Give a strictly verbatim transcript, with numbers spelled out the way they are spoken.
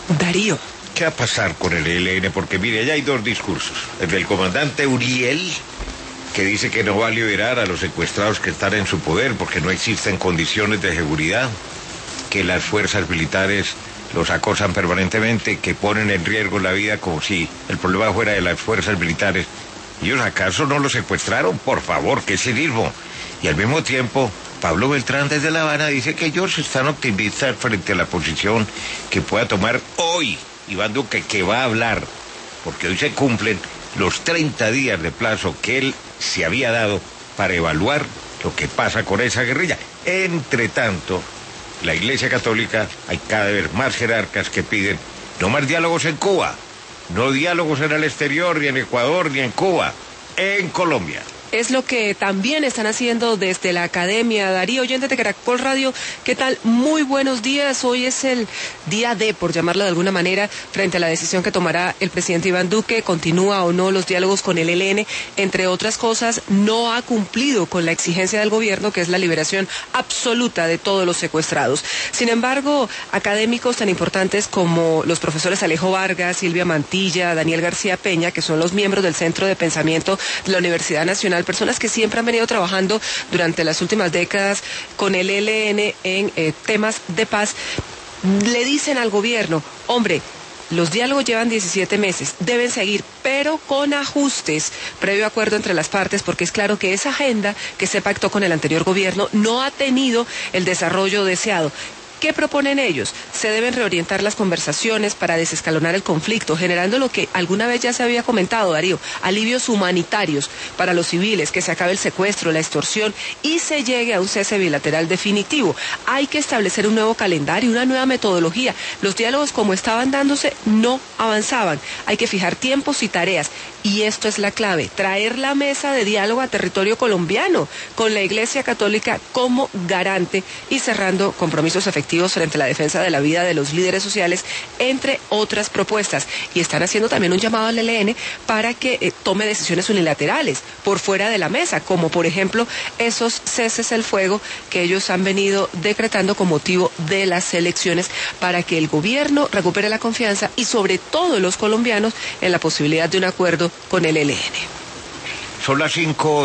Darío. ¿Qué va a pasar con el E L N? Porque mire, allá hay dos discursos. El del comandante Uriel, que dice que no va a liberar a los secuestrados que están en su poder porque no existen condiciones de seguridad, que las fuerzas militares los acosan permanentemente, que ponen en riesgo la vida como si el problema fuera de las fuerzas militares. ¿Ellos acaso no los secuestraron? Por favor, qué cinismo. Y al mismo tiempo, Pablo Beltrán desde La Habana dice que ellos están optimistas frente a la posición que pueda tomar hoy Iván Duque, que va a hablar, porque hoy se cumplen los treinta días de plazo que él se había dado para evaluar lo que pasa con esa guerrilla. Entre tanto, la Iglesia Católica, hay cada vez más jerarcas que piden no más diálogos en Cuba, no diálogos en el exterior, ni en Ecuador, ni en Cuba, en Colombia. Es lo que también están haciendo desde la academia. Darío, oyente de Caracol Radio, ¿qué tal? Muy buenos días. Hoy es el día D, por llamarlo de alguna manera, frente a la decisión que tomará el presidente Iván Duque. ¿Continúa o no los diálogos con el E L N? Entre otras cosas, no ha cumplido con la exigencia del gobierno, que es la liberación absoluta de todos los secuestrados. Sin embargo, académicos tan importantes como los profesores Alejo Vargas, Silvia Mantilla, Daniel García Peña, que son los miembros del Centro de Pensamiento de la Universidad Nacional, personas que siempre han venido trabajando durante las últimas décadas con el E L N en eh, temas de paz, le dicen al gobierno, hombre, los diálogos llevan diecisiete meses, deben seguir, pero con ajustes, previo acuerdo entre las partes, porque es claro que esa agenda que se pactó con el anterior gobierno no ha tenido el desarrollo deseado. ¿Qué proponen ellos? Se deben reorientar las conversaciones para desescalonar el conflicto, generando lo que alguna vez ya se había comentado, Darío, alivios humanitarios para los civiles, que se acabe el secuestro, la extorsión y se llegue a un cese bilateral definitivo. Hay que establecer un nuevo calendario, una nueva metodología. Los diálogos como estaban dándose no avanzaban. Hay que fijar tiempos y tareas. Y esto es la clave, traer la mesa de diálogo a territorio colombiano, con la Iglesia Católica como garante y cerrando compromisos efectivos frente a la defensa de la vida de los líderes sociales, entre otras propuestas. Y están haciendo también un llamado al E L N para que eh, tome decisiones unilaterales por fuera de la mesa, como por ejemplo esos ceses al fuego que ellos han venido decretando con motivo de las elecciones, para que el gobierno recupere la confianza y sobre todo los colombianos en la posibilidad de un acuerdo con el E L N. Son las cinco.